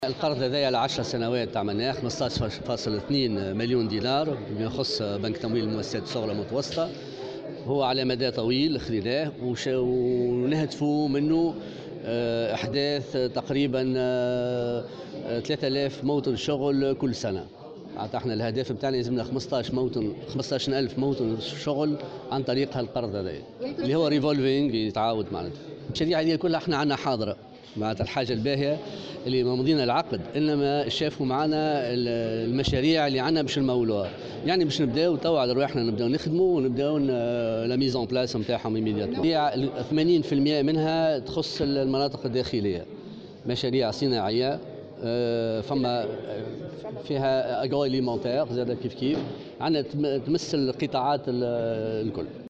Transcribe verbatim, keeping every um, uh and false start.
القرض هذايا على عشر سنوات عملناه خمسطاش فاصلة اثنين مليون دينار بيخص بنك تمويل المؤسسات الصغرى المتوسطة. هو على مدى طويل خذيناه ونهدفوا منه آه، إحداث تقريبا آه، ثلاثة آلاف موطن شغل كل سنة. احنا الهدف بتاعنا يلزمنا خمسطاش موطن خمسطاش ألف موطن شغل عن طريق هالقرض هذا اللي هو ريفولفينج يتعاود معناتها. المشاريع هذه كلها احنا عندنا حاضره. معناتها الحاجه الباهيه اللي مضينا العقد انما شافوا معنا المشاريع اللي عندنا باش نمولوها، يعني باش نبداو توا على رواحنا نبداو نخدموا ونبداو لا ميزون بلاس نتاعهم ايميدياتمون. ثمانين بالمئة منها تخص المناطق الداخليه، مشاريع صناعيه فما فيها اغرو اليمونتير زاد كيف كيف عندنا تمس القطاعات الكل.